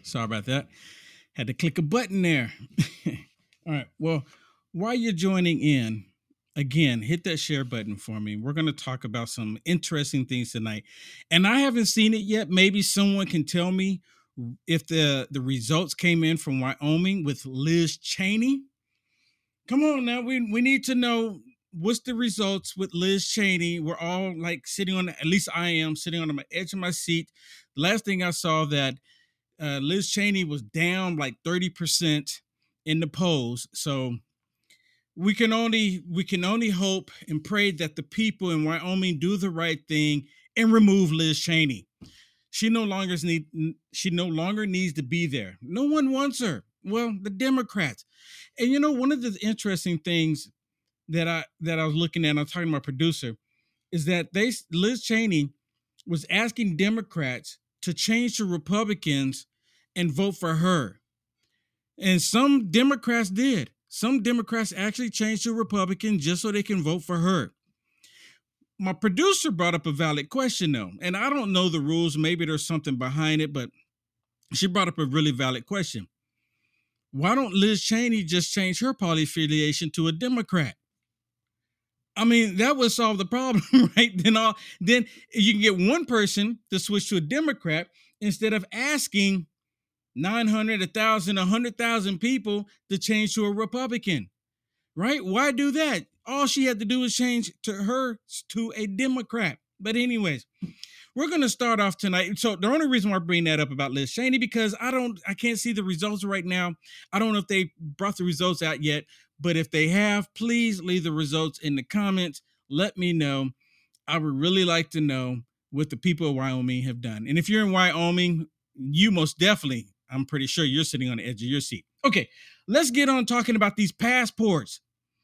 Sorry about that. Had to click a button there. All right. Well, while you're joining in, again, hit that share button for me. We're going to talk about some interesting things tonight. And I haven't seen it yet. Maybe someone can tell me if the results came in from Wyoming with Liz Cheney. Come on now. We need to know what's the results with Liz Cheney. We're all like sitting on, at least I am sitting on the edge of my seat. The last thing I saw that Liz Cheney was down like 30% in the polls. So we can only hope and pray that the people in Wyoming do the right thing and remove Liz Cheney. She no longer needs to be there. No one wants her. Well, the Democrats. And one of the interesting things that I was looking at, I'm talking to my producer, is that Liz Cheney was asking Democrats to change to Republicans and vote for her. And some Democrats did. Some Democrats actually changed to Republican just so they can vote for her. My producer brought up a valid question, though, and I don't know the rules. Maybe there's something behind it, but she brought up a really valid question. Why don't Liz Cheney just change her party affiliation to a Democrat? I mean, that would solve the problem, right? Then you can get one person to switch to a Democrat instead of asking 900, 1,000, 100,000 people to change to a Republican, right? Why do that? All she had to do is change to a Democrat. But anyways, we're going to start off tonight. So the only reason why I bring that up about Liz Cheney, because I can't see the results right now. I don't know if they brought the results out yet, but if they have, please leave the results in the comments. Let me know. I would really like to know what the people of Wyoming have done. And if you're in Wyoming, you most definitely, I'm pretty sure you're sitting on the edge of your seat. Okay, let's get on talking about these passports.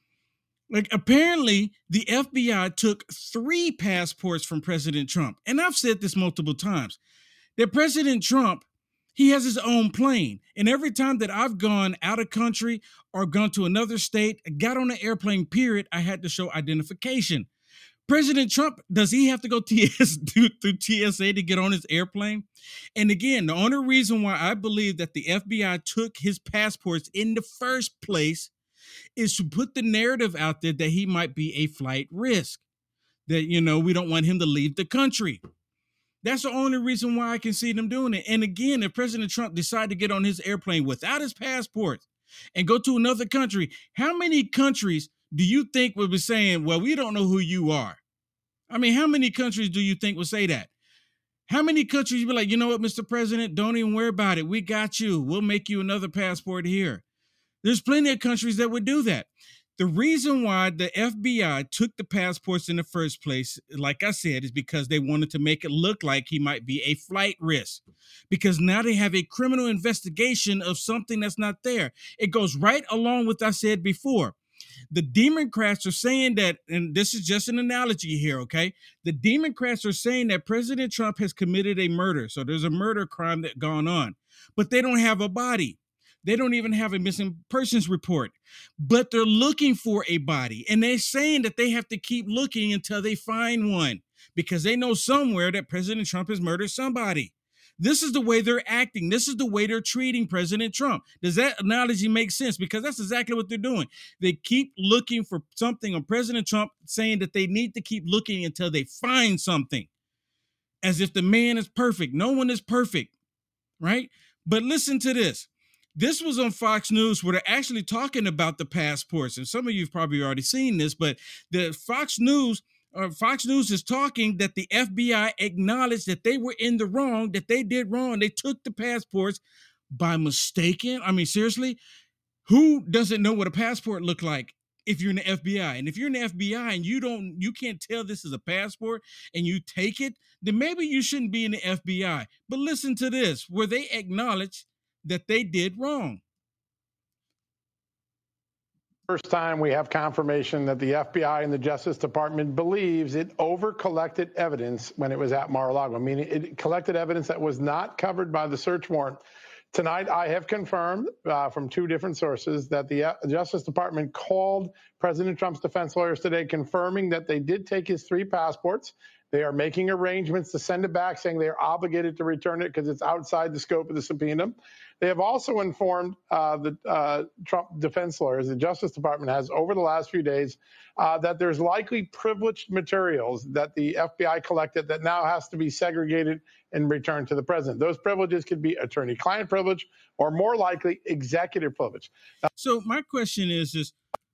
Like, apparently, the FBI took 3 passports from President Trump. And I've said this multiple times, that President Trump, he has his own plane. And every time that I've gone out of country or gone to another state, got on an airplane, period, I had to show identification. President Trump, does he have to go through TSA to get on his airplane? And again, the only reason why I believe that the FBI took his passports in the first place is to put the narrative out there that he might be a flight risk, that, we don't want him to leave the country. That's the only reason why I can see them doing it. And again, if President Trump decided to get on his airplane without his passport and go to another country, how many countries do you think would be saying, well, we don't know who you are? I mean, how many countries do you think would say that? How many countries be like, you know what, Mr. President, don't even worry about it. We got you. We'll make you another passport here. There's plenty of countries that would do that. The reason why the FBI took the passports in the first place, like I said, is because they wanted to make it look like he might be a flight risk. Because now they have a criminal investigation of something that's not there. It goes right along with what I said before. The Democrats are saying that, and this is just an analogy here, okay? The Democrats are saying that President Trump has committed a murder. So there's a murder crime that's gone on, but they don't have a body. They don't even have a missing persons report, but they're looking for a body. And they're saying that they have to keep looking until they find one because they know somewhere that President Trump has murdered somebody. This is the way they're acting. This is the way they're treating President Trump. Does that analogy make sense? Because that's exactly what they're doing. They keep looking for something on President Trump, saying that they need to keep looking until they find something, as if the man is perfect. No one is perfect, right? But listen to this. This was on Fox News where they're actually talking about the passports. And some of you have probably already seen this, but the Fox News is talking that the FBI acknowledged that they were in the wrong, that they did wrong. They took the passports by mistaken. I mean, seriously, who doesn't know what a passport looked like if you're in the FBI? And if you're in the FBI and you can't tell this is a passport and you take it, then maybe you shouldn't be in the FBI. But listen to this, where they acknowledge that they did wrong. First time we have confirmation that the FBI and the Justice Department believes it over-collected evidence when it was at Mar-a-Lago, meaning it collected evidence that was not covered by the search warrant. Tonight, I have confirmed from 2 different sources that the Justice Department called President Trump's defense lawyers today, confirming that they did take his 3 passports. They are making arrangements to send it back, saying they are obligated to return it because it's outside the scope of the subpoena. They have also informed the Trump defense lawyers, the Justice Department has over the last few days, that there's likely privileged materials that the FBI collected that now has to be segregated and returned to the president. Those privileges could be attorney-client privilege or more likely executive privilege. So my question is,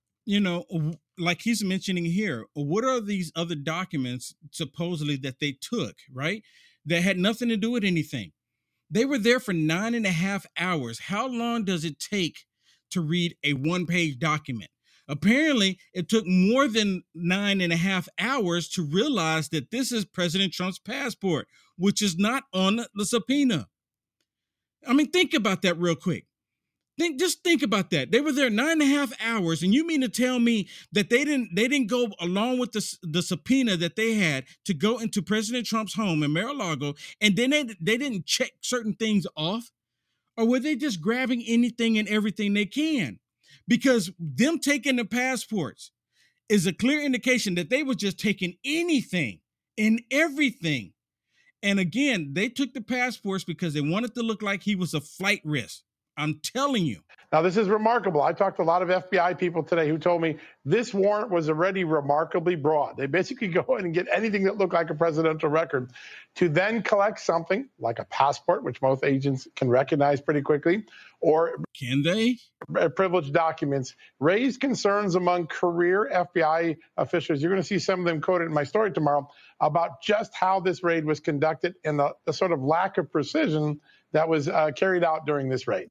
like he's mentioning here, what are these other documents supposedly that they took, right? That had nothing to do with anything. They were there for 9.5 hours. How long does it take to read a one-page document? Apparently, it took more than 9.5 hours to realize that this is President Trump's passport, which is not on the subpoena. I mean, think about that real quick. Just think about that. They were there 9.5 hours, and you mean to tell me that they didn't go along with the subpoena that they had to go into President Trump's home in Mar-a-Lago, and then they didn't check certain things off? Or were they just grabbing anything and everything they can? Because them taking the passports is a clear indication that they were just taking anything and everything. And again, they took the passports because they wanted to look like he was a flight risk. I'm telling you. Now, this is remarkable. I talked to a lot of FBI people today who told me this warrant was already remarkably broad. They basically go in and get anything that looked like a presidential record to then collect something like a passport, which most agents can recognize pretty quickly, or can they? Privileged documents, raised concerns among career FBI officials. You're going to see some of them quoted in my story tomorrow about just how this raid was conducted and the sort of lack of precision that was carried out during this raid.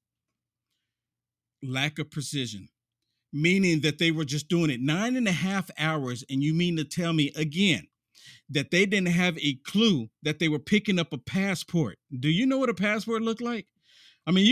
Lack of precision, meaning that they were just doing it 9.5 hours. And you mean to tell me again that they didn't have a clue that they were picking up a passport? Do you know what a passport looked like? I mean,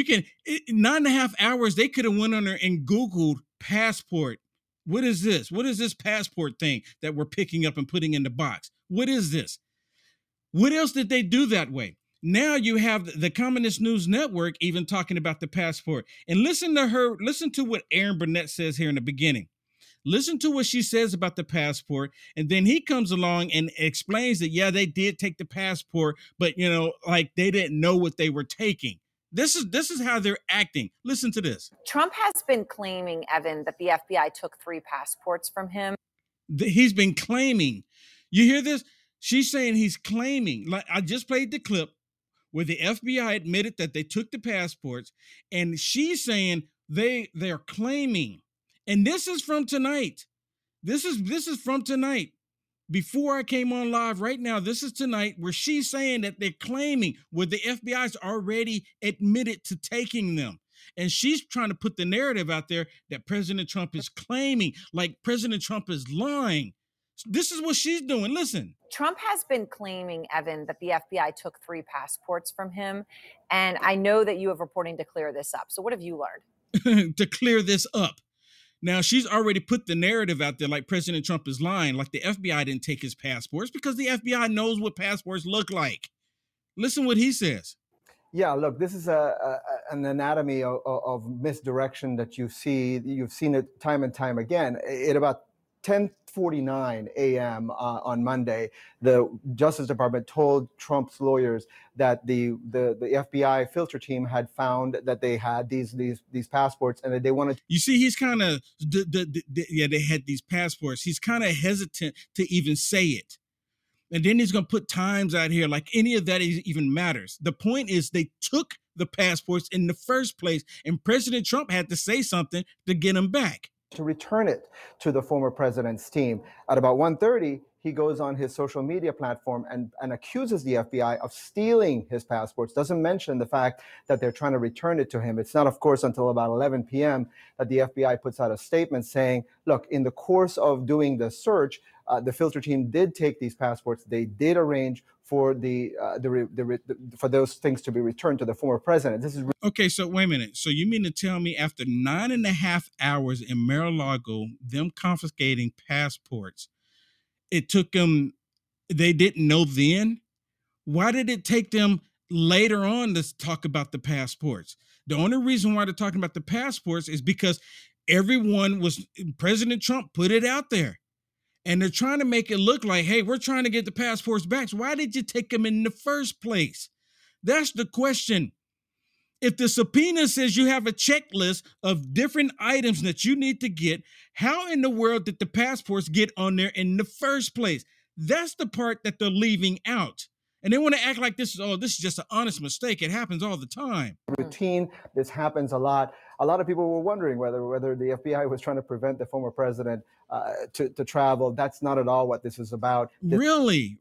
9.5 hours, they could have went on there and Googled passport. What is this? What is this passport thing that we're picking up and putting in the box? What is this? What else did they do that way? Now you have the Communist News Network even talking about the passport. And listen to what Erin Burnett says here in the beginning. Listen to what she says about the passport. And then he comes along and explains that, yeah, they did take the passport, but, like they didn't know what they were taking. This is how they're acting. Listen to this. Trump has been claiming, Evan, that the FBI took 3 passports from him. He's been claiming. You hear this? She's saying he's claiming. Like I just played the clip where the FBI admitted that they took the passports, and she's saying they're claiming. And this is from tonight. This is from tonight. Before I came on live right now, this is tonight where she's saying that they're claiming where the FBI's already admitted to taking them. And she's trying to put the narrative out there that President Trump is claiming, like President Trump is lying. This is what she's doing. Listen. Trump has been claiming, Evan, that the FBI took 3 passports from him. And I know that you have reporting to clear this up. So what have you learned? To clear this up. Now, she's already put the narrative out there like President Trump is lying, like the FBI didn't take his passports, because the FBI knows what passports look like. Listen what he says. Yeah, look, this is an anatomy of misdirection that you see. You've seen it time and time again. At about 10:49 a.m. On Monday, the Justice Department told Trump's lawyers that the FBI filter team had found that they had these passports and that they wanted. You see, he's kind of they had these passports. He's kind of hesitant to even say it, and then he's gonna put times out here like any of that even matters. The point is they took the passports in the first place, and President Trump had to say something to get them back. To return it to the former president's team. At about 1:30, he goes on his social media platform and accuses the FBI of stealing his passports, doesn't mention the fact that they're trying to return it to him. It's not, of course, until about 11 p.m. that the FBI puts out a statement saying, look, in the course of doing the search, the filter team did take these passports. They did arrange for for those things to be returned to the former president. This is okay. So wait a minute. So you mean to tell me after 9.5 hours in Mar-a-Lago, them confiscating passports, it took them? They didn't know then. Why did it take them later on to talk about the passports? The only reason why they're talking about the passports is because President Trump put it out there. And they're trying to make it look like, hey, we're trying to get the passports back. So why did you take them in the first place? That's the question. If the subpoena says you have a checklist of different items that you need to get, how in the world did the passports get on there in the first place? That's the part that they're leaving out. And they want to act like this is just an honest mistake. It happens all the time. Routine. This happens a lot. A lot of people were wondering whether the FBI was trying to prevent the former president to travel. That's not at all what this is about. Really?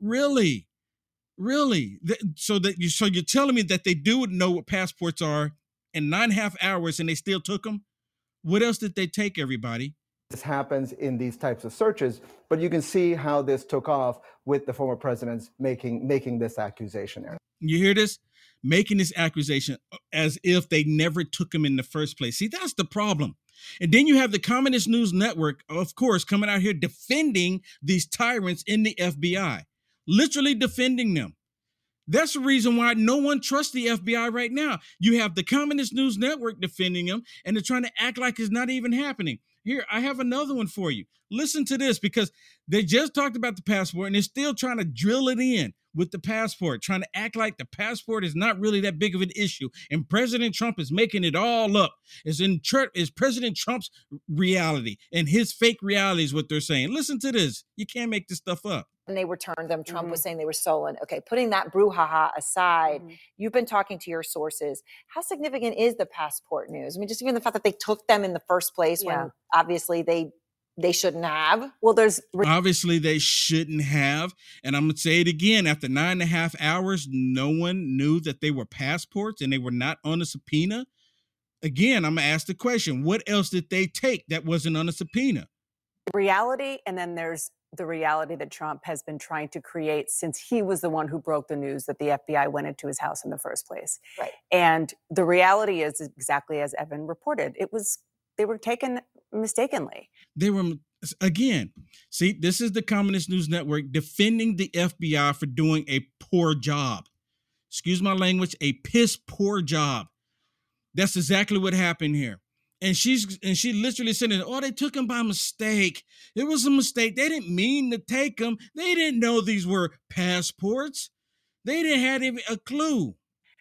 So you're telling me that they do know what passports are in 9.5 hours and they still took them? What else did they take, everybody? This happens in these types of searches, but you can see how this took off with the former presidents making this accusation. You hear this? Making this accusation as if they never took him in the first place. See, that's the problem. And then you have the Communist News Network, of course, coming out here defending these tyrants in the FBI, literally defending them. That's the reason why no one trusts the FBI right now. You have the Communist News Network defending them, and they're trying to act like it's not even happening. Here, I have another one for you. Listen to this, because they just talked about the passport, and they're still trying to drill it in with the passport, trying to act like the passport is not really that big of an issue, and President Trump is making it all up. Is President Trump's reality, and his fake reality is what they're saying. Listen to this. You can't make this stuff up. And they returned them. Trump was saying they were stolen. Okay, putting that brouhaha aside, you've been talking to your sources. How significant is the passport news? I mean, just even the fact that they took them in the first place when obviously they shouldn't have. Well, obviously they shouldn't have. And I'm going to say it again. After 9.5 hours, no one knew that they were passports and they were not on a subpoena. Again, I'm going to ask the question, what else did they take that wasn't on a subpoena? Reality, and then there's the reality that Trump has been trying to create since he was the one who broke the news that the FBI went into his house in the first place. Right. And the reality is exactly as Evan reported. They were taken mistakenly. They were, again, see, this is the Communist News Network defending the FBI for doing a poor job. Excuse my language, a piss poor job. That's exactly what happened here. And she literally said, "Oh, they took him by mistake. It was a mistake. They didn't mean to take him. They didn't know these were passports. They didn't have even a clue."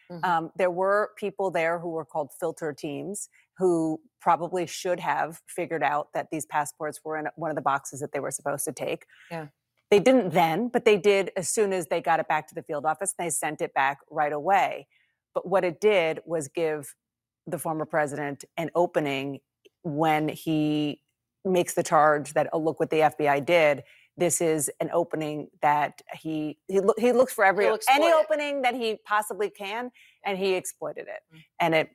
There were people there who were called filter teams who probably should have figured out that these passports were in one of the boxes that they were supposed to take. Yeah. They didn't then, but they did as soon as they got it back to the field office. They sent it back right away. But what it did was give the former president an opening when he makes the charge that, oh, look what the FBI did. This is an opening that he looks for any opening that he possibly can, and he exploited it. And it,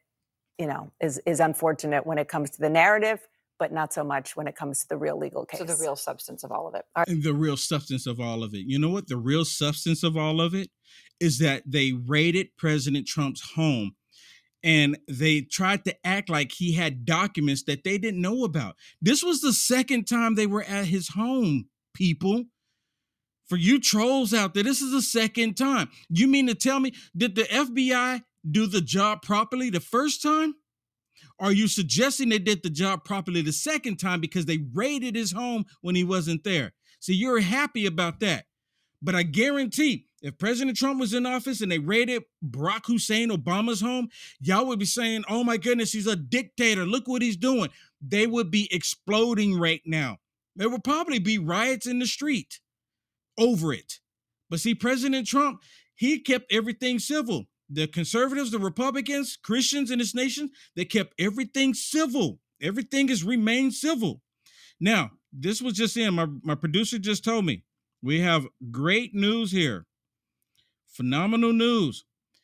is unfortunate when it comes to the narrative, but not so much when it comes to the real legal case. So the real substance of all of it. The real substance of all of it. You know what? The real substance of all of it is that they raided President Trump's home. And they tried to act like he had documents that they didn't know about. This was the second time they were at his home, people. For you trolls out there, this is the second time. You mean to tell me, did the FBI do the job properly the first time? Are you suggesting they did the job properly the second time because they raided his home when he wasn't there? So you're happy about that. But I guarantee if President Trump was in office and they raided Barack Hussein Obama's home, y'all would be saying, oh my goodness, he's a dictator. Look what he's doing. They would be exploding right now. There would probably be riots in the street over it. But see, President Trump, he kept everything civil. The conservatives, the Republicans, Christians in this nation, they kept everything civil. Everything has remained civil. Now, this was just in, my producer just told me, we have great news here. Phenomenal news.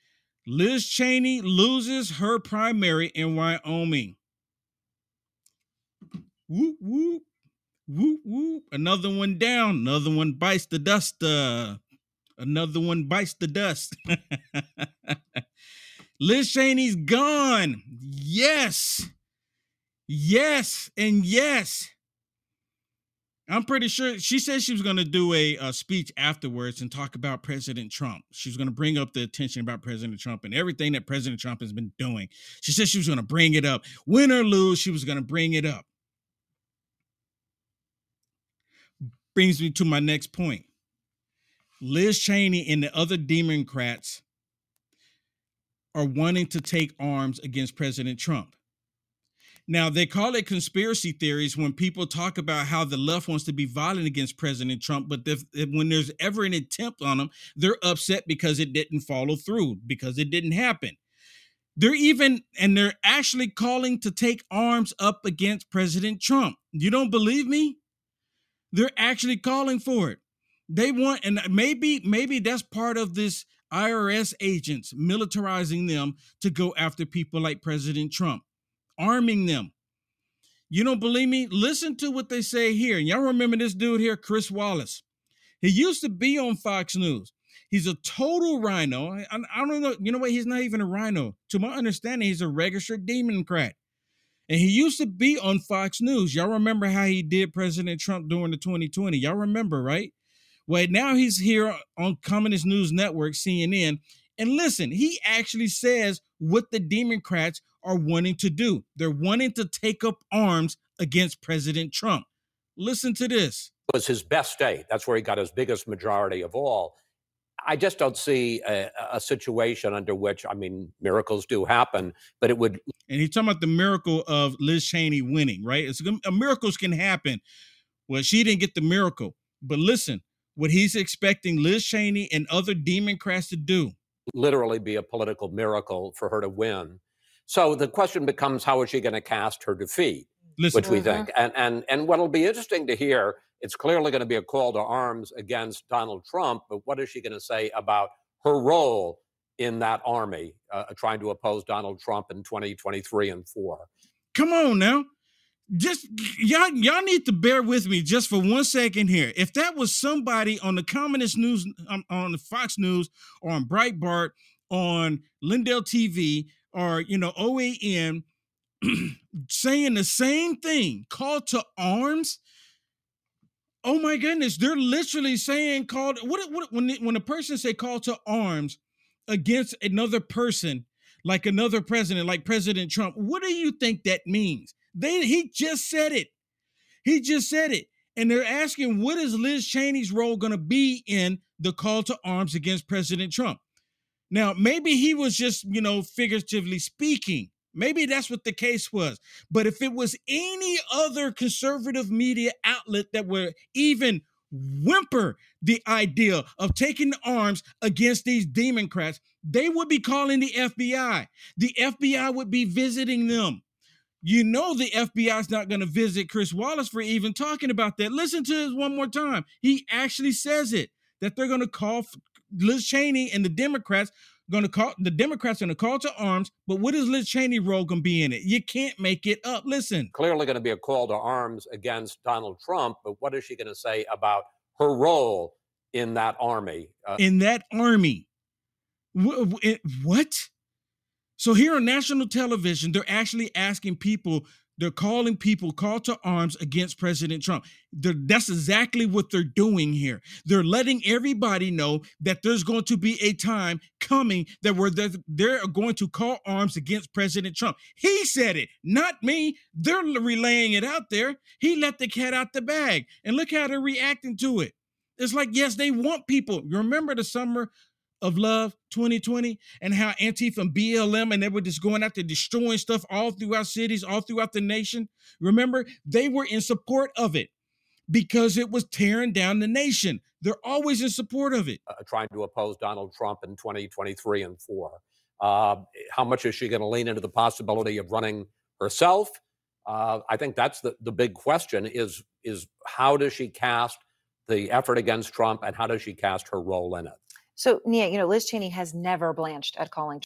Liz Cheney loses her primary in Wyoming. Whoop, whoop, whoop, whoop. Another one down. Another one bites the dust. Another one bites the dust. Liz Cheney's gone. Yes. Yes and yes. I'm pretty sure she said she was going to do a speech afterwards and talk about President Trump. She was going to bring up the attention about President Trump and everything that President Trump has been doing. She said she was going to bring it up. Win or lose, she was going to bring it up. brings me to my next point. Liz Cheney and the other Democrats are wanting to take arms against President Trump. Now, they call it conspiracy theories when people talk about how the left wants to be violent against President Trump, but when there's ever an attempt on them, they're upset because it didn't follow through, because it didn't happen. They're actually calling to take arms up against President Trump. You don't believe me? They're actually calling for it. They want, and maybe that's part of this IRS agents militarizing them to go after people like President Trump, arming them. You don't believe me? Listen to what they say here. And y'all remember this dude here, Chris Wallace. He used to be on Fox News. He's a total rhino. I don't know. You know what? He's not even a rhino. To my understanding, he's a registered Democrat. And he used to be on Fox News. Y'all remember how he did President Trump during the 2020? Y'all remember, right? Well, now he's here on Communist News Network, CNN. And listen, he actually says what the Democrats are wanting to do. They're wanting to take up arms against President Trump. Listen to this. It was his best state. That's where he got his biggest majority of all. I just don't see a situation under which, I mean, miracles do happen, but it would. And he's talking about the miracle of Liz Cheney winning, right? Miracles can happen. Well, she didn't get the miracle. But listen, what he's expecting Liz Cheney and other Democrats to do. Literally be a political miracle for her to win. So the question becomes, how is she going to cast her defeat? Listen, which we think. And what'll be interesting to hear, it's clearly going to be a call to arms against Donald Trump, but what is she going to say about her role in that army trying to oppose Donald Trump in 2023 and 4? Come on now. Just y'all need to bear with me just for 1 second here. If that was somebody on the Communist News, on the Fox News, or on Breitbart, on Lindell TV, or OAN, saying the same thing, call to arms. Oh my goodness, they're literally saying when a person say call to arms against another person, like another president, like President Trump, what do you think that means? He just said it. He just said it. And they're asking, what is Liz Cheney's role going to be in the call to arms against President Trump? Now, maybe he was just, figuratively speaking. Maybe that's what the case was. But if it was any other conservative media outlet that would even whimper the idea of taking arms against these Democrats, they would be calling the FBI. The FBI would be visiting them. The FBI is not going to visit Chris Wallace for even talking about that. Listen to this one more time. He actually says it, that they're going to call Liz Cheney and the Democrats going to call to arms. But what is Liz Cheney's role going to be in it? You can't make it up. Listen. Clearly going to be a call to arms against Donald Trump. But what is she going to say about her role in that army? In that army. What? So here on national television, they're actually asking people, they're calling people call to arms against President Trump. That's exactly what they're doing here. They're letting everybody know that there's going to be a time coming that where they're going to call arms against President Trump. He said it, not me. They're relaying it out there. He let the cat out the bag. And look how they're reacting to it. It's like, yes, they want people. You remember the summer of love 2020 and how Antifa and BLM and they were just going out there destroying stuff all throughout cities, all throughout the nation. Remember, they were in support of it because it was tearing down the nation. They're always in support of it. Trying to oppose Donald Trump in 2023 and 4. How much is she going to lean into the possibility of running herself? I think that's the big question is how does she cast the effort against Trump and how does she cast her role in it? So, Nia, Liz Cheney has never blanched at calling.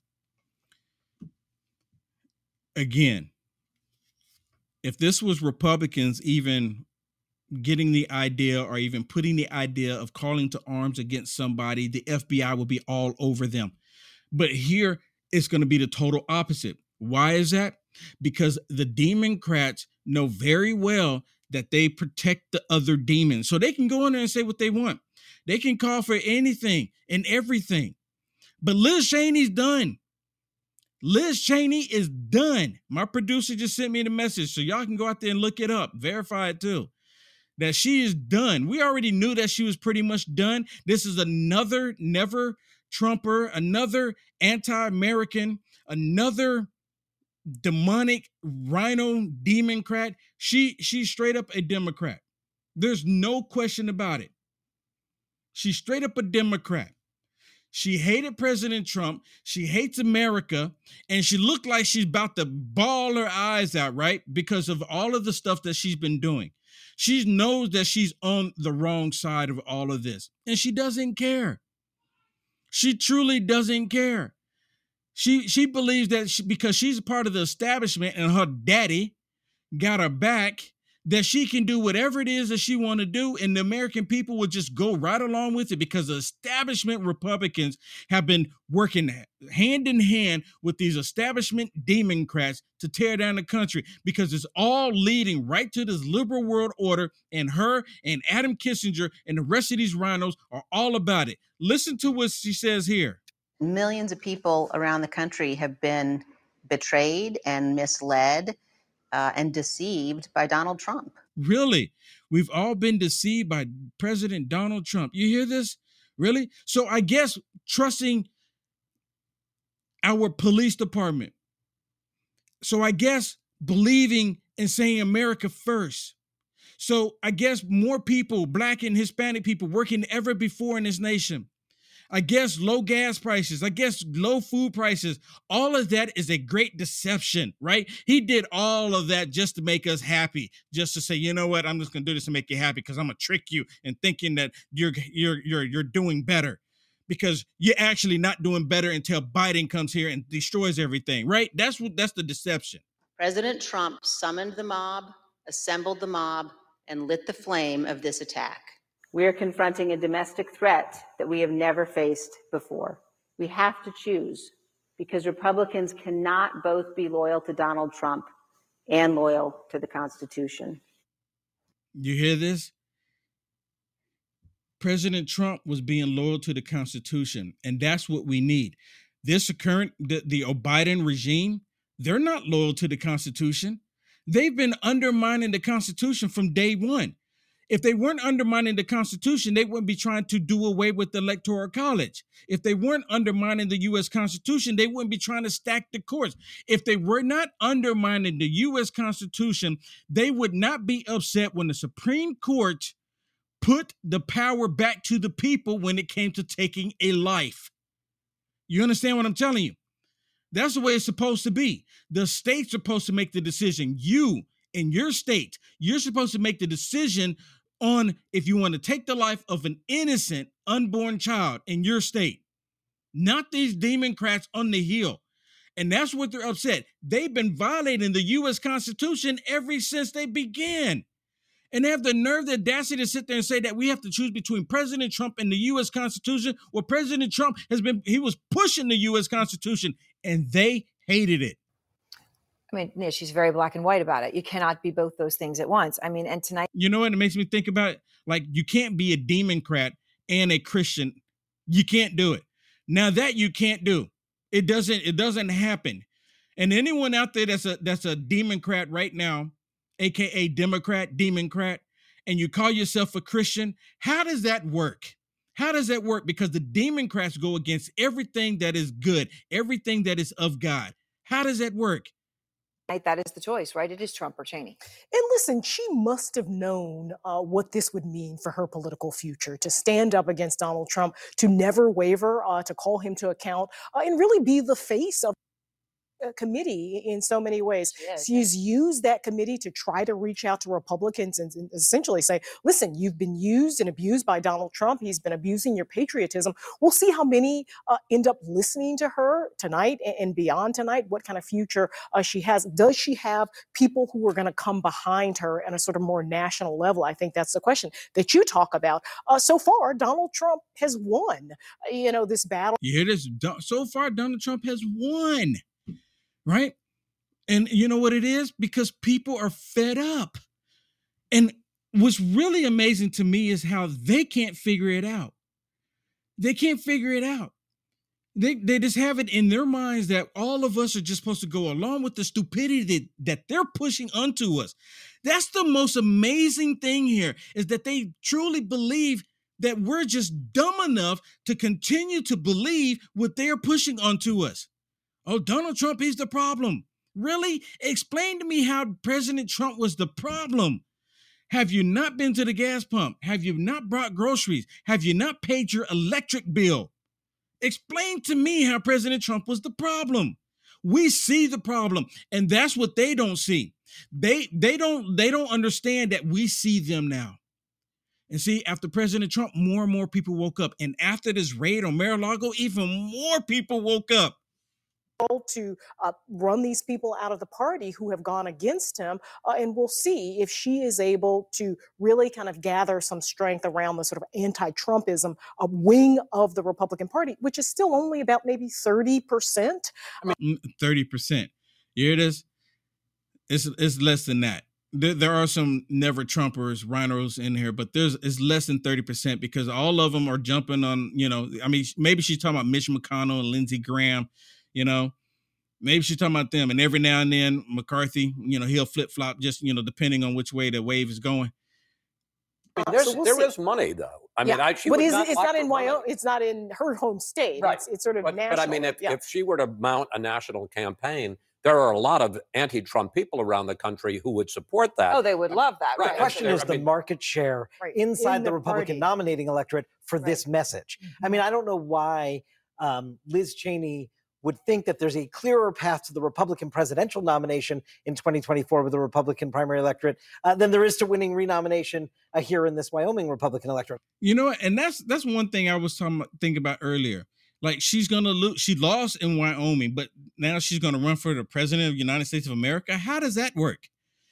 Again, if this was Republicans even getting the idea or even putting the idea of calling to arms against somebody, the FBI would be all over them. But here, it's going to be the total opposite. Why is that? Because the Democrats know very well that they protect the other demons. So they can go in there and say what they want. They can call for anything and everything. But Liz Cheney's done. Liz Cheney is done. My producer just sent me the message, so y'all can go out there and look it up, verify it too. that she is done. We already knew that she was pretty much done. This is another never Trumper, another anti-American, another demonic rhino democrat. She's straight up a Democrat. There's no question about it. She's straight up a Democrat. She hated President Trump. She hates America. And she looked like she's about to bawl her eyes out, right? Because of all of the stuff that she's been doing. She knows that she's on the wrong side of all of this. And she doesn't care. She truly doesn't care. She believes that because she's a part of the establishment and her daddy got her back, that she can do whatever it is that she want to do, and the American people will just go right along with it because the establishment Republicans have been working hand in hand with these establishment Democrats to tear down the country, because it's all leading right to this liberal world order, and her and Adam Kissinger and the rest of these rhinos are all about it. Listen to what she says here. Millions of people around the country have been betrayed and misled and deceived by Donald Trump. Really? We've all been deceived by President Donald Trump. You hear this? Really? So I guess trusting our police department. So I guess believing and saying America first. So I guess more people, Black and Hispanic people, working than ever before in this nation. I guess low gas prices, I guess low food prices, all of that is a great deception, right? He did all of that just to make us happy, just to say, you know what, I'm just gonna do this to make you happy because I'm gonna trick you in thinking that you're doing better, because you're actually not doing better until Biden comes here and destroys everything, right? That's the deception. President Trump summoned the mob, assembled the mob, and lit the flame of this attack. We are confronting a domestic threat that we have never faced before. We have to choose, because Republicans cannot both be loyal to Donald Trump and loyal to the Constitution. You hear this? President Trump was being loyal to the Constitution, and that's what we need. This current, the Biden regime, they're not loyal to the Constitution. They've been undermining the Constitution from day one. If they weren't undermining the Constitution, they wouldn't be trying to do away with the Electoral College. If they weren't undermining the U.S. Constitution, they wouldn't be trying to stack the courts. If they were not undermining the U.S. Constitution, they would not be upset when the Supreme Court put the power back to the people when it came to taking a life. You understand what I'm telling you? That's the way it's supposed to be. The state's supposed to make the decision. You, in your state, you're supposed to make the decision on if you want to take the life of an innocent unborn child in your state, not these Democrats on the Hill. And that's what they're upset. They've been violating the U.S. Constitution ever since they began. And they have the nerve, the audacity to sit there and say that we have to choose between President Trump and the U.S. Constitution. Well, President Trump he was pushing the U.S. Constitution, and they hated it. I mean, yeah, she's very black and white about it. You cannot be both those things at once. I mean, and tonight. You know what? It makes me think about, like, you can't be a Democrat and a Christian. You can't do it. Now that you can't do. It doesn't happen. And anyone out there that's a Democrat right now, AKA Democrat, and you call yourself a Christian, how does that work? How does that work? Because the Democrats go against everything that is good, everything that is of God. How does that work? That is the choice, right? It is Trump or Cheney. And listen, she must have known what this would mean for her political future, to stand up against Donald Trump, to never waver, to call him to account, and really be the face of committee in so many ways. She's used that committee to try to reach out to Republicans and essentially say, listen, you've been used and abused by Donald Trump. He's been abusing your patriotism. We'll see how many end up listening to her tonight and beyond tonight, what kind of future she has. Does she have people who are going to come behind her at a sort of more national level? I think that's the question that you talk about. So far, Donald Trump has won, this battle. You hear this? So far, Donald Trump has won. Right? And you know what it is? Because people are fed up. And what's really amazing to me is how they can't figure it out. They can't figure it out. They just have it in their minds that all of us are just supposed to go along with the stupidity that they're pushing onto us. That's the most amazing thing here, is that they truly believe that we're just dumb enough to continue to believe what they're pushing onto us. Oh, Donald Trump, he's the problem. Really? Explain to me how President Trump was the problem. Have you not been to the gas pump? Have you not brought groceries? Have you not paid your electric bill? Explain to me how President Trump was the problem. We see the problem, and that's what they don't see. They don't understand that we see them now. And see, after President Trump, more and more people woke up. And after this raid on Mar-a-Lago, even more people woke up. To run these people out of the party who have gone against him. And we'll see if she is able to really kind of gather some strength around the sort of anti-Trumpism wing of the Republican Party, which is still only about maybe 30%. 30%. Here it is. It's less than that. There are some never Trumpers, rhinos in here, but it's less than 30% because all of them are jumping on, maybe she's talking about Mitch McConnell and Lindsey Graham. Maybe she's talking about them, and every now and then McCarthy, he'll flip flop just, depending on which way the wave is going. There is money though. I mean, it's not in Wyoming. It's not in her home state. Right. It's sort of national. But I mean, if she were to mount a national campaign, there are a lot of anti-Trump people around the country who would support that. Oh, they would love that. Right. The question is the market share inside the Republican nominating electorate for this message. Mm-hmm. I mean, I don't know why Liz Cheney would think that there's a clearer path to the Republican presidential nomination in 2024 with the Republican primary electorate than there is to winning renomination here in this Wyoming Republican electorate. And that's one thing I was thinking about earlier. Like, she's going to lose. She lost in Wyoming, but now she's going to run for the president of the United States of America. How does that work?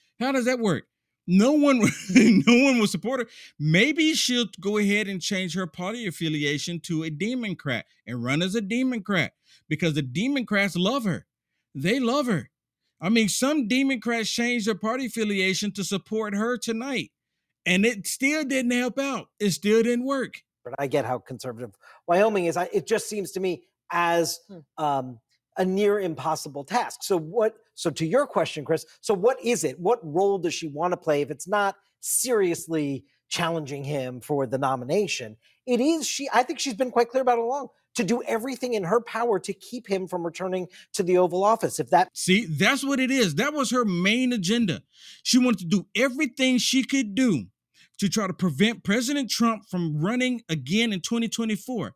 No one will support her. Maybe she'll go ahead and change her party affiliation to a Democrat and run as a Democrat because the Democrats love her. They love her. I mean, some Democrats changed their party affiliation to support her tonight, and it still didn't help out. It still didn't work. But I get how conservative Wyoming is. It just seems to me as a near impossible task. So to your question, Chris, so what is it? What role does she want to play if it's not seriously challenging him for the nomination? It is I think she's been quite clear about it all along, to do everything in her power to keep him from returning to the Oval Office. See, that's what it is. That was her main agenda. She wanted to do everything she could do to try to prevent President Trump from running again in 2024.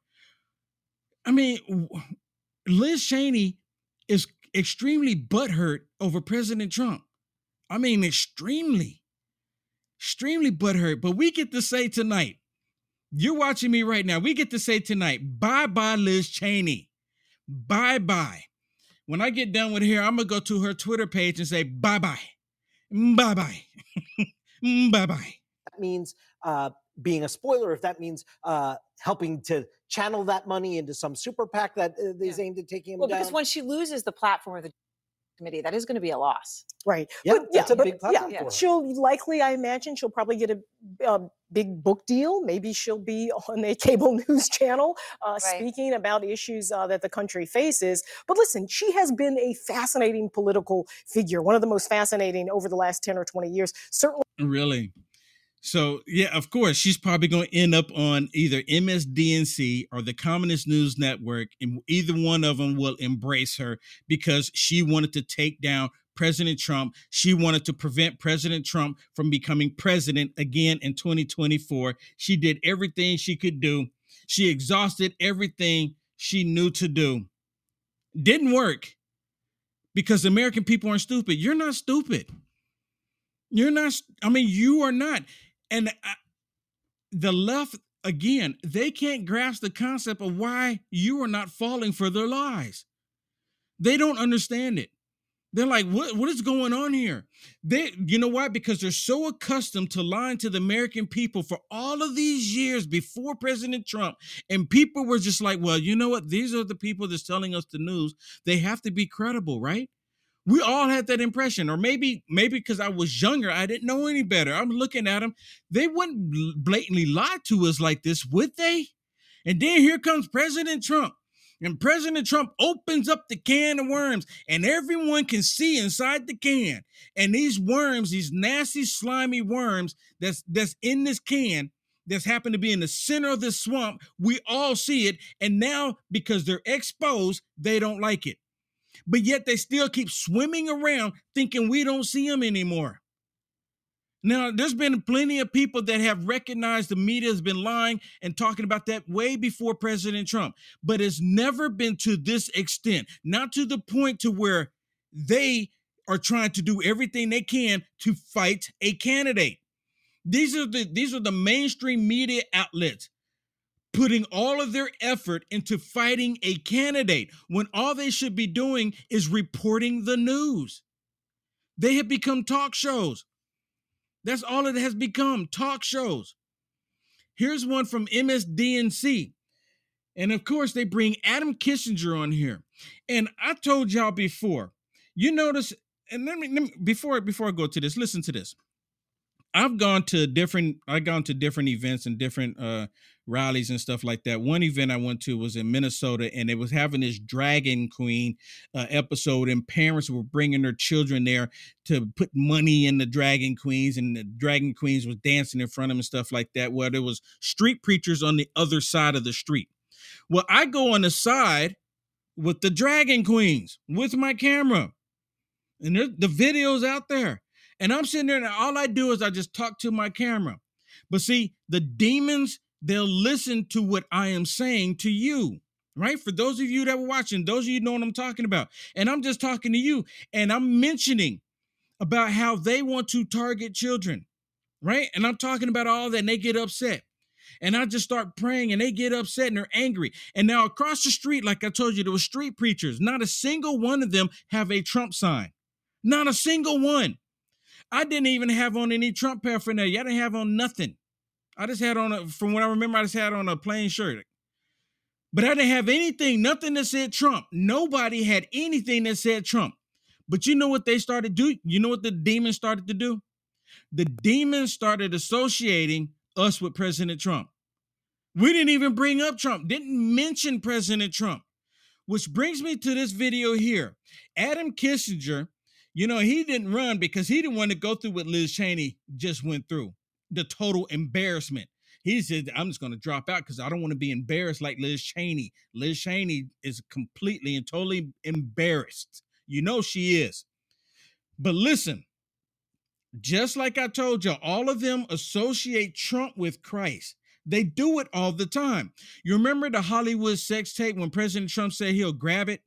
I mean, Liz Cheney is extremely butthurt over President Trump. I mean, extremely butthurt. But we get to say tonight, you're watching me right now, we get to say tonight, bye-bye, Liz Cheney. Bye-bye. When I get done with here, I'm going to go to her Twitter page and say, bye-bye. Bye-bye. Bye-bye. That means being a spoiler, if that means helping to channel that money into some super PAC that is aimed at taking him down. Because when she loses the platform of the committee, that is going to be a loss. Right. Yeah, that's a big platform for her. She'll likely, I imagine, she'll probably get a big book deal. Maybe she'll be on a cable news channel speaking about issues that the country faces. But listen, she has been a fascinating political figure, one of the most fascinating over the last 10 or 20 years. Certainly. Really? So, yeah, of course, she's probably going to end up on either MSDNC or the Communist News Network, and either one of them will embrace her because she wanted to take down President Trump. She wanted to prevent President Trump from becoming president again in 2024. She did everything she could do. She exhausted everything she knew to do. Didn't work because the American people aren't stupid. You're not stupid. You are not. And the left, again, they can't grasp the concept of why you are not falling for their lies. They don't understand it. They're like, what is going on here? You know why? Because they're so accustomed to lying to the American people for all of these years before President Trump. And people were just like, well, you know what? These are the people that's telling us the news. They have to be credible, right? We all had that impression, or maybe because I was younger, I didn't know any better. I'm looking at them. They wouldn't blatantly lie to us like this, would they? And then here comes President Trump. And President Trump opens up the can of worms, and everyone can see inside the can. And these worms, these nasty, slimy worms that's in this can, that's happened to be in the center of the swamp, we all see it. And now, because they're exposed, they don't like it. But yet they still keep swimming around thinking we don't see them anymore. Now, there's been plenty of people that have recognized the media has been lying and talking about that way before President Trump, but it's never been to this extent, not to the point to where they are trying to do everything they can to fight a candidate. These are the mainstream media outlets putting all of their effort into fighting a candidate when all they should be doing is reporting the news. They have become talk shows. That's all it has become, talk shows. Here's one from MSDNC. And of course, they bring Adam Kinzinger on here. And I told y'all before, you notice, and let me before I go to this, listen to this. I've gone to different events and different rallies and stuff like that. One event I went to was in Minnesota, and it was having this Dragon Queen episode, and parents were bringing their children there to put money in the Dragon Queens, and the Dragon Queens was dancing in front of them and stuff like that. Well, there was street preachers on the other side of the street. Well, I go on the side with the Dragon Queens with my camera, and the video's out there. And I'm sitting there, and all I do is I just talk to my camera. But see, the demons, they'll listen to what I am saying to you, right? For those of you that were watching, those of you know what I'm talking about. And I'm just talking to you, and I'm mentioning about how they want to target children, right? And I'm talking about all that, and they get upset. And I just start praying, and they get upset, and they're angry. And now across the street, like I told you, there were street preachers. Not a single one of them have a Trump sign. Not a single one. I didn't even have on any Trump paraphernalia. I didn't have on nothing. I just had on, from what I remember, I just had on a plain shirt. But I didn't have anything, nothing that said Trump. Nobody had anything that said Trump. But you know what they started doing? You know what the demons started to do? The demons started associating us with President Trump. We didn't even bring up Trump, didn't mention President Trump. Which brings me to this video here. Adam Kinzinger, you know, he didn't run because he didn't want to go through what Liz Cheney just went through, the total embarrassment. He said, I'm just going to drop out because I don't want to be embarrassed like Liz Cheney. Liz Cheney is completely and totally embarrassed. You know she is. But listen, just like I told you, all of them associate Trump with Christ. They do it all the time. You remember the Hollywood sex tape when President Trump said he'll grab it?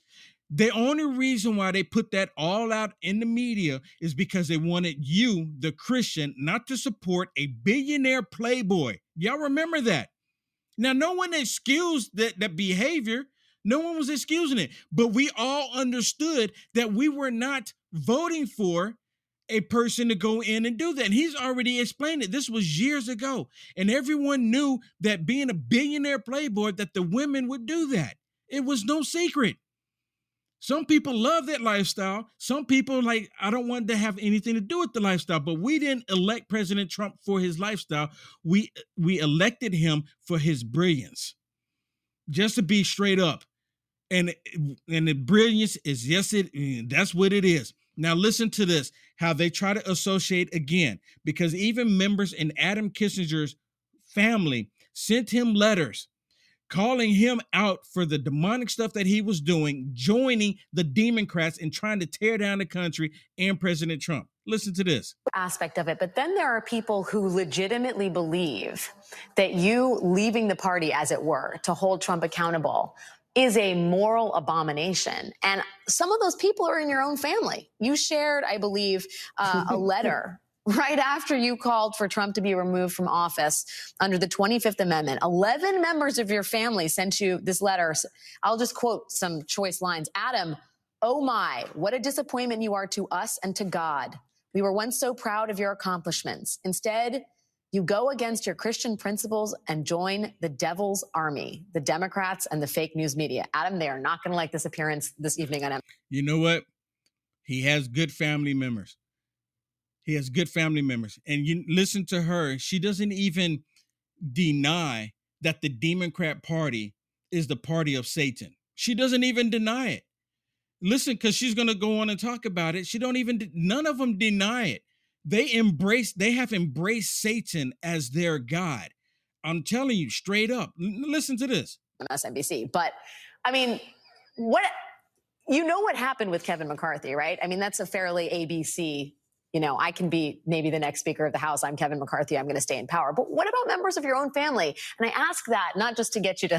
The only reason why they put that all out in the media is because they wanted you, the Christian, not to support a billionaire playboy. Y'all remember that? Now, no one excused that behavior. No one was excusing it. But we all understood that we were not voting for a person to go in and do that. And he's already explained it. This was years ago. And everyone knew that being a billionaire playboy, that the women would do that. It was no secret. Some people love that lifestyle. Some people like, I don't want to have anything to do with the lifestyle, but we didn't elect President Trump for his lifestyle. We elected him for his brilliance. Just to be straight up. And the brilliance is, that's what it is. Now listen to this, how they try to associate again, because even members in Adam Kinzinger's family sent him letters calling him out for the demonic stuff that he was doing, joining the Democrats and trying to tear down the country and President Trump. Listen to this. Aspect of it. But then there are people who legitimately believe that you leaving the party, as it were, to hold Trump accountable is a moral abomination. And some of those people are in your own family. You shared, I believe, a letter right after you called for Trump to be removed from office under the 25th Amendment. 11 members of your family sent you this letter. I'll just quote some choice lines. Adam, oh my, what a disappointment you are to us and to God. We were once so proud of your accomplishments. Instead, you go against your Christian principles and join the devil's army, the Democrats and the fake news media. Adam, they are not going to like this appearance this evening on. You know what? He has good family members. He has good family members. And you listen to her. She doesn't even deny that the Democrat Party is the party of Satan. She doesn't even deny it. Listen, because she's going to go on and talk about it. None of them deny it. They have embraced Satan as their God. I'm telling you straight up. Listen to this. MSNBC. But I mean, what happened with Kevin McCarthy, right? I mean, that's a fairly ABC. I can be maybe the next Speaker of the House. I'm Kevin McCarthy. I'm going to stay in power. But what about members of your own family? And I ask that not just to get you to,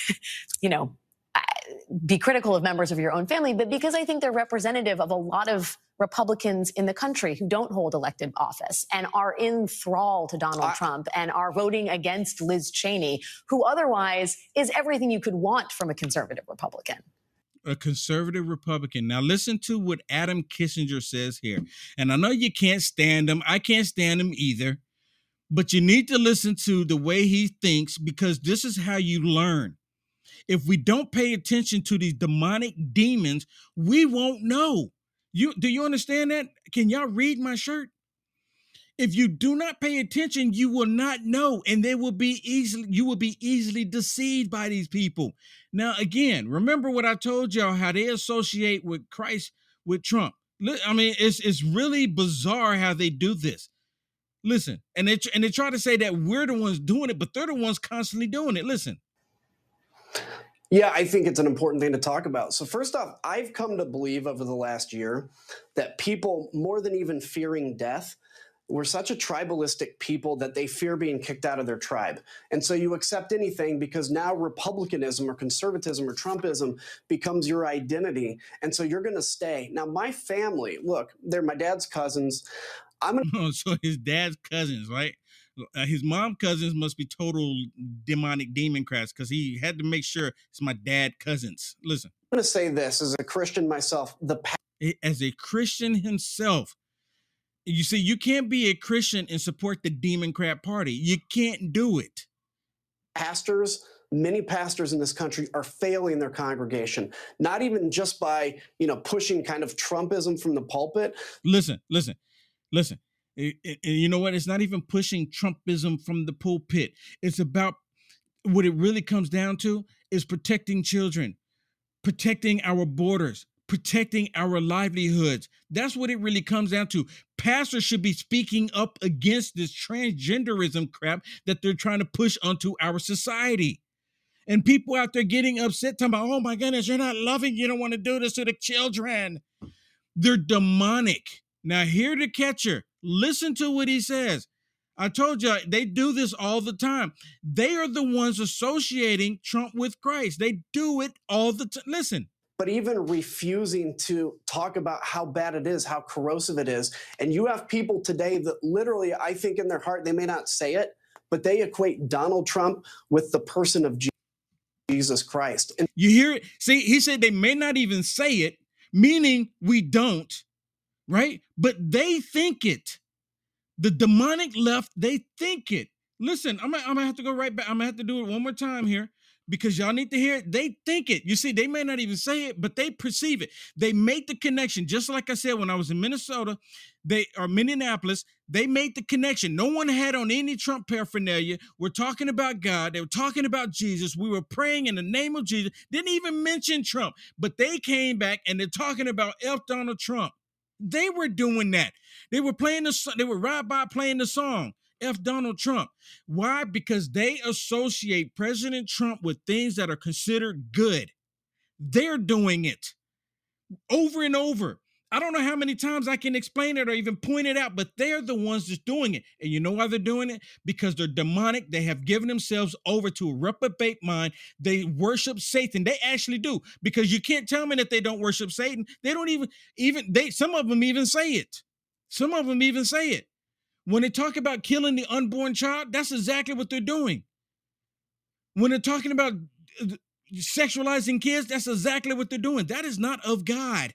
be critical of members of your own family, but because I think they're representative of a lot of Republicans in the country who don't hold elected office and are in thrall to Donald Trump and are voting against Liz Cheney, who otherwise is everything you could want from a conservative Republican. A conservative Republican. Now listen to what Adam Kissinger says here. And I know you can't stand him. I can't stand him either. But you need to listen to the way he thinks, because this is how you learn. If we don't pay attention to these demonic demons, we won't know. Do you understand that? Can y'all read my shirt? If you do not pay attention, you will not know, and you will be easily deceived by these people. Now, again, remember what I told y'all, how they associate with Christ with Trump. I mean, it's really bizarre how they do this. Listen, and they try to say that we're the ones doing it, but they're the ones constantly doing it. Listen. Yeah, I think it's an important thing to talk about. So first off, I've come to believe over the last year that people, more than even fearing death, we're such a tribalistic people that they fear being kicked out of their tribe. And so you accept anything because now Republicanism or conservatism or Trumpism becomes your identity. And so you're going to stay. Now, my family, look, they're my dad's cousins. So his dad's cousins, right? His mom cousins must be total demonic demon crats, because he had to make sure it's my dad cousins. Listen. I'm going to say this as a Christian myself. As a Christian himself, you see, you can't be a Christian and support the demon crap party. You can't do it. Many pastors in this country are failing their congregation, not even just by, pushing kind of Trumpism from the pulpit. Listen. And you know what? It's not even pushing Trumpism from the pulpit. It's about what it really comes down to is protecting children, protecting our borders, protecting our livelihoods. That's what it really comes down to. Pastors should be speaking up against this transgenderism crap that they're trying to push onto our society. And people out there getting upset, talking about, oh my goodness, you're not loving, you don't want to do this to the children. They're demonic. Now, hear the catcher. Listen to what he says. I told you, they do this all the time. They are the ones associating Trump with Christ. They do it all the time. Listen. But even refusing to talk about how bad it is, how corrosive it is. And you have people today that literally, I think in their heart, they may not say it, but they equate Donald Trump with the person of Jesus Christ. And you hear it? See, he said they may not even say it, meaning we don't. Right? But they think it. The demonic left, they think it. Listen, I'm gonna have to go right back. I'm gonna have to do it one more time here, because y'all need to hear it. They think it. You see, they may not even say it, but they perceive it. They make the connection. Just like I said, when I was in Minnesota, Minneapolis, they made the connection. No one had on any Trump paraphernalia. We're talking about God. They were talking about Jesus. We were praying in the name of Jesus. Didn't even mention Trump, but they came back and they're talking about F. Donald Trump. They were doing that. They were playing they were right by playing the song, F. Donald Trump. Why? Because they associate President Trump with things that are considered good. They're doing it over and over. I don't know how many times I can explain it or even point it out, but they're the ones that's doing it. And you know why they're doing it? Because they're demonic. They have given themselves over to a reprobate mind. They worship Satan. They actually do, because you can't tell me that they don't worship Satan. They don't some of them even say it. Some of them even say it. When they talk about killing the unborn child, that's exactly what they're doing. When they're talking about sexualizing kids, that's exactly what they're doing. That is not of God.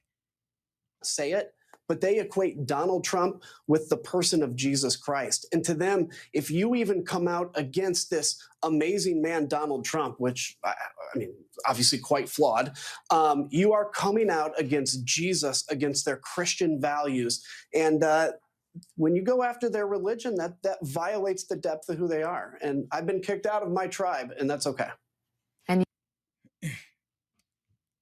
Say it, but they equate Donald Trump with the person of Jesus Christ. And to them, if you even come out against this amazing man, Donald Trump, which I mean, obviously quite flawed, you are coming out against Jesus, against their Christian values. And when you go after their religion, that violates the depth of who they are. And I've been kicked out of my tribe, and that's okay.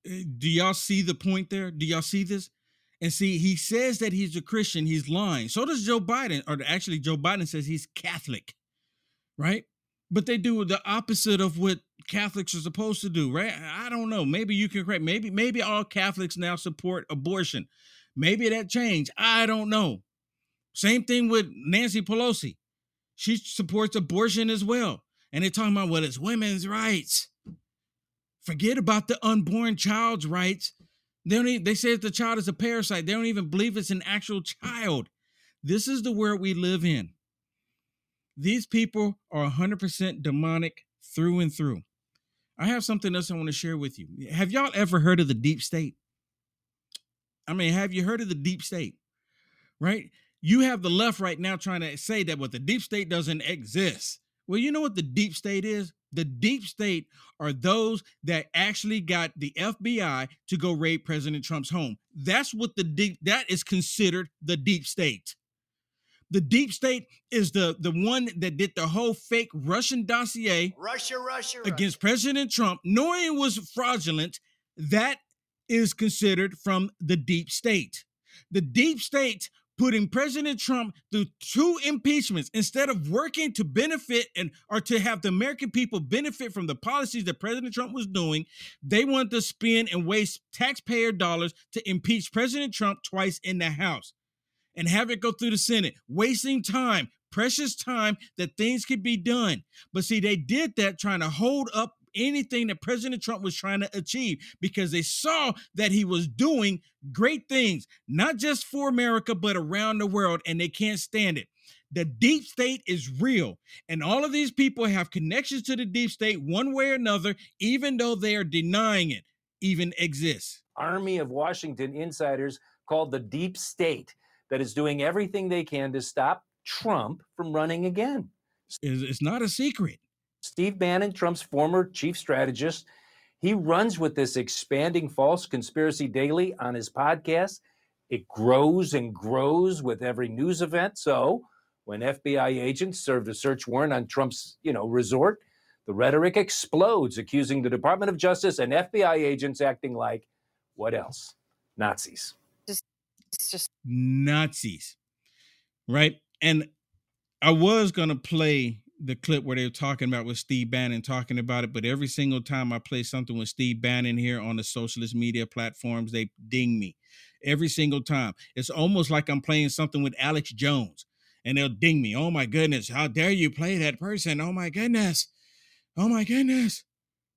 Do y'all see the point there? Do y'all see this? And see, he says that he's a Christian. He's lying. So does Joe Biden. Or actually, Joe Biden says he's Catholic, right? But they do the opposite of what Catholics are supposed to do, right? I don't know. Maybe you can correct. Maybe all Catholics now support abortion. Maybe that changed. I don't know. Same thing with Nancy Pelosi. She supports abortion as well. And they're talking about, well, it's women's rights. Forget about the unborn child's rights. They say the child is a parasite. They don't even believe it's an actual child. This is the world we live in. These people are 100% demonic through and through. I have something else I want to share with you. Have y'all ever heard of the deep state? I mean, have you heard of the deep state? Right? You have the left right now trying to say that the deep state doesn't exist. Well, you know what the deep state is? The deep state are those that actually got the FBI to go raid President Trump's home. That's what that is considered the deep state. The deep state is the one that did the whole fake Russian dossier against President Trump, knowing it was fraudulent. That is considered from the deep state. The deep state putting President Trump through 2 impeachments instead of working to benefit or to have the American people benefit from the policies that President Trump was doing. They wanted to spend and waste taxpayer dollars to impeach President Trump twice in the House and have it go through the Senate, wasting time, precious time that things could be done. But see, they did that trying to hold up anything that President Trump was trying to achieve because they saw that he was doing great things, not just for America, but around the world, and they can't stand it. The deep state is real, and all of these people have connections to the deep state one way or another, even though they are denying it even exists. Army of Washington insiders called the deep state that is doing everything they can to stop Trump from running again. It's not a secret. Steve Bannon, Trump's former chief strategist, he runs with this expanding false conspiracy daily on his podcast. It grows and grows with every news event. So when FBI agents served a search warrant on Trump's, resort, the rhetoric explodes, accusing the Department of Justice and FBI agents acting like, what else? Nazis. Just Nazis, right? And I was going to play the clip where they were talking about with Steve Bannon talking about it, but every single time I play something with Steve Bannon here on the socialist media platforms, they ding me every single time. It's almost like I'm playing something with Alex Jones and they'll ding me. Oh my goodness, how dare you play that person? Oh my goodness. Oh my goodness.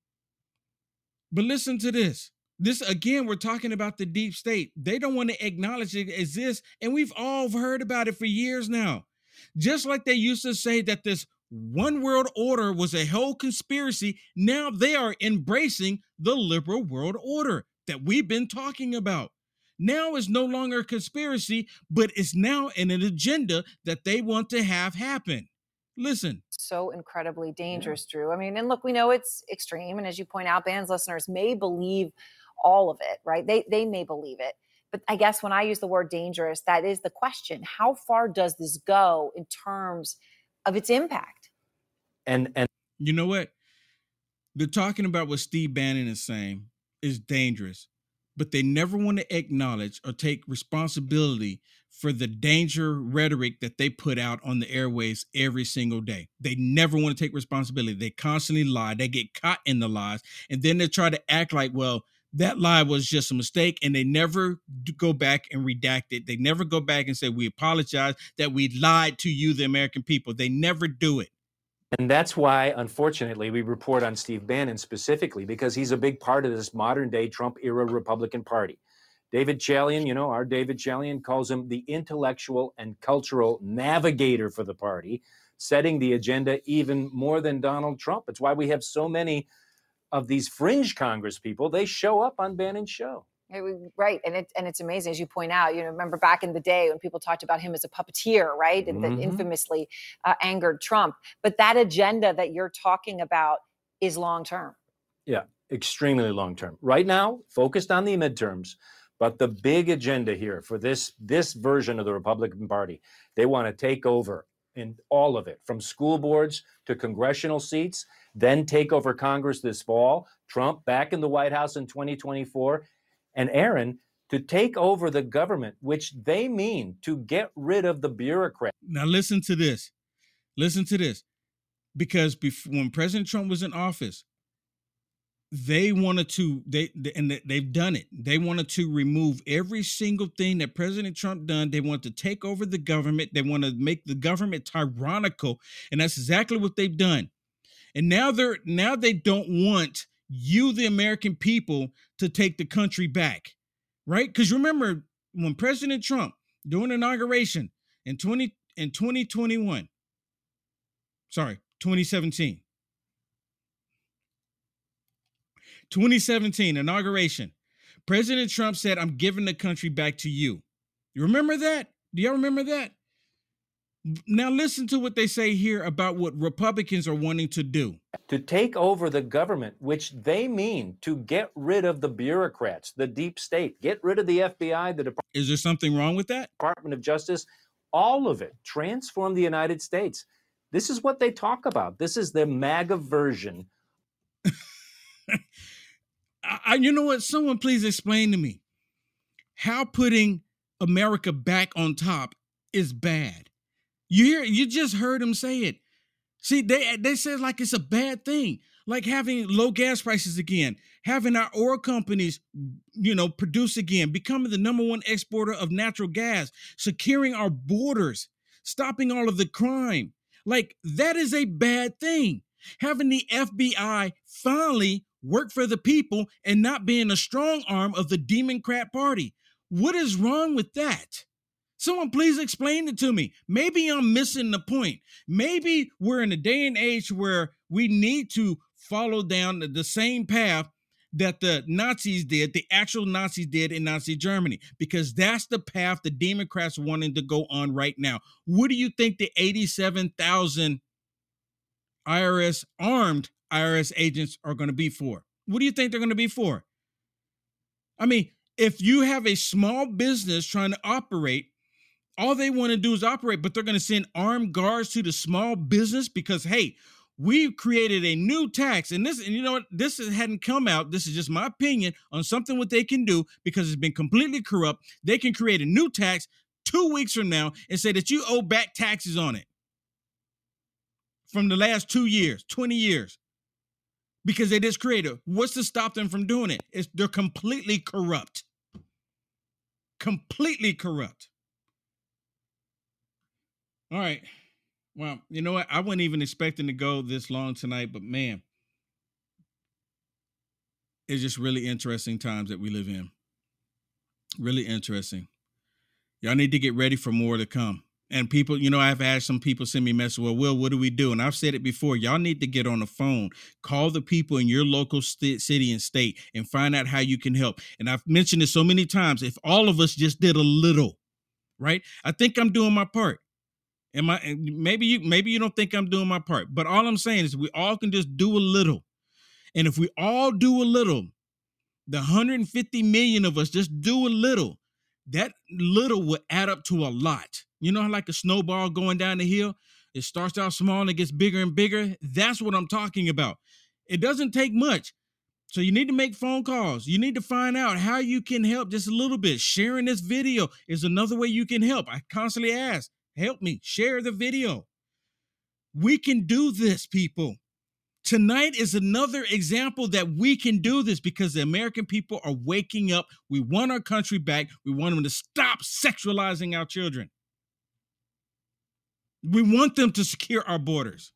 But listen to this. This, again, we're talking about the deep state. They don't want to acknowledge it exists, and we've all heard about it for years now. Just like they used to say that this one world order was a whole conspiracy, now they are embracing the liberal world order that we've been talking about. Now it's no longer a conspiracy, but it's now an agenda that they want to have happen. Listen. So incredibly dangerous, Drew. I mean, and look, we know it's extreme. And as you point out, Bannon's listeners may believe all of it, right? They may believe it. But I guess when I use the word dangerous, that is the question. How far does this go in terms of its impact? And you know what? They're talking about what Steve Bannon is saying is dangerous, but they never want to acknowledge or take responsibility for the danger rhetoric that they put out on the airwaves every single day. They never want to take responsibility. They constantly lie. They get caught in the lies. And then they try to act like, well, that lie was just a mistake. And they never go back and redact it. They never go back and say, we apologize that we lied to you, the American people. They never do it. And that's why, unfortunately, we report on Steve Bannon specifically, because he's a big part of this modern day Trump era Republican Party. David Chalian, our David Chalian calls him the intellectual and cultural navigator for the party, setting the agenda even more than Donald Trump. It's why we have so many of these fringe Congress people. They show up on Bannon's show. Right. And it's amazing, as you point out, remember back in the day when people talked about him as a puppeteer, right? And that infamously angered Trump. But that agenda that you're talking about is long term. Yeah, extremely long term. Right now, focused on the midterms. But the big agenda here for this version of the Republican Party, they want to take over in all of it, from school boards to congressional seats, then take over Congress this fall, Trump back in the White House in 2024, and Aaron, to take over the government, which they mean to get rid of the bureaucrats. Now listen to this. Listen to this. Because when President Trump was in office, they wanted to, they've done it. They wanted to remove every single thing that President Trump done. They want to take over the government. They want to make the government tyrannical. And that's exactly what they've done. And now they don't want you, the American people, to take the country back. Right? Because remember when President Trump, during inauguration in 2017, inauguration, President Trump said, "I'm giving the country back to you." You remember that? Do y'all remember that? Now listen to what they say here about what Republicans are wanting to do. To take over the government, which they mean to get rid of the bureaucrats, the deep state, get rid of the FBI, the Department. Is there something wrong with that? Department of Justice, all of it, transform the United States. This is what they talk about. This is their MAGA version. You know what? Someone please explain to me how putting America back on top is bad. You just heard them say it. See, they said like it's a bad thing, like having low gas prices again, having our oil companies, produce again, becoming the number one exporter of natural gas, securing our borders, stopping all of the crime. Like that is a bad thing. Having the FBI finally work for the people and not being a strong arm of the Democrat Party. What is wrong with that? Someone please explain it to me. Maybe I'm missing the point. Maybe we're in a day and age where we need to follow down the same path that the Nazis did, the actual Nazis did in Nazi Germany, because that's the path the Democrats are wanting to go on right now. What do you think the 87,000 armed IRS agents are going to be for? What do you think they're going to be for? I mean, if you have a small business trying to operate, all they want to do is operate, but they're going to send armed guards to the small business because, hey, we've created a new tax. And you know what? This hadn't come out. This is just my opinion on something what they can do because it's been completely corrupt. They can create a new tax 2 weeks from now and say that you owe back taxes on it from the last 2 years, 20 years, because they just created. What's to stop them from doing it? They're completely corrupt. Completely corrupt. All right. Well, you know what? I wasn't even expecting to go this long tonight, but man, it's just really interesting times that we live in. Really interesting. Y'all need to get ready for more to come. And people, I've had some people send me messages, well, Will, what do we do? And I've said it before, y'all need to get on the phone, call the people in your local city and state and find out how you can help. And I've mentioned it so many times. If all of us just did a little, right? I think I'm doing my part. Maybe you don't think I'm doing my part, but all I'm saying is we all can just do a little. And if we all do a little, the 150 million of us just do a little, that little will add up to a lot. You know how like a snowball going down the hill, it starts out small and it gets bigger and bigger. That's what I'm talking about. It doesn't take much. So you need to make phone calls. You need to find out how you can help just a little bit. Sharing this video is another way you can help. I constantly ask, help me, share the video. We can do this, people. Tonight is another example that we can do this because the American people are waking up. We want our country back. We want them to stop sexualizing our children. We want them to secure our borders.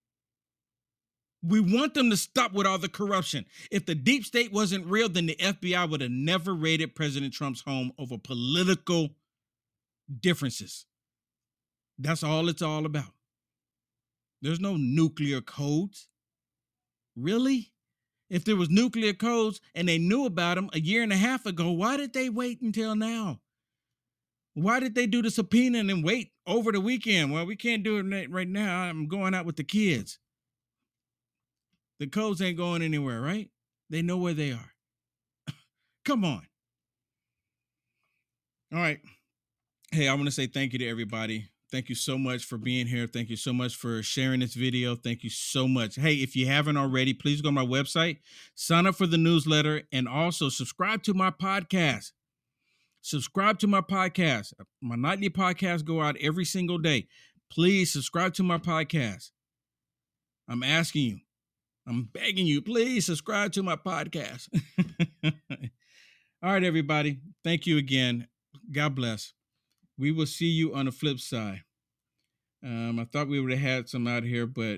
We want them to stop with all the corruption. If the deep state wasn't real, then the FBI would have never raided President Trump's home over political differences. That's all it's all about. There's no nuclear codes. Really? If there was nuclear codes and they knew about them a year and a half ago, why did they wait until now? Why did they do the subpoena and then wait over the weekend? Well, we can't do it right now. I'm going out with the kids. The codes ain't going anywhere, right? They know where they are. Come on. All right. Hey, I want to say thank you to everybody. Thank you so much for being here. Thank you so much for sharing this video. Thank you so much. Hey, if you haven't already, please go to my website, sign up for the newsletter, and also subscribe to my podcast. Subscribe to my podcast. My nightly podcasts go out every single day. Please subscribe to my podcast. I'm asking you. I'm begging you. Please subscribe to my podcast. All right, everybody. Thank you again. God bless. We will see you on the flip side. I thought we would have had some out here, but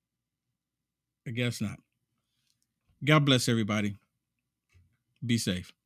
I guess not. God bless everybody. Be safe.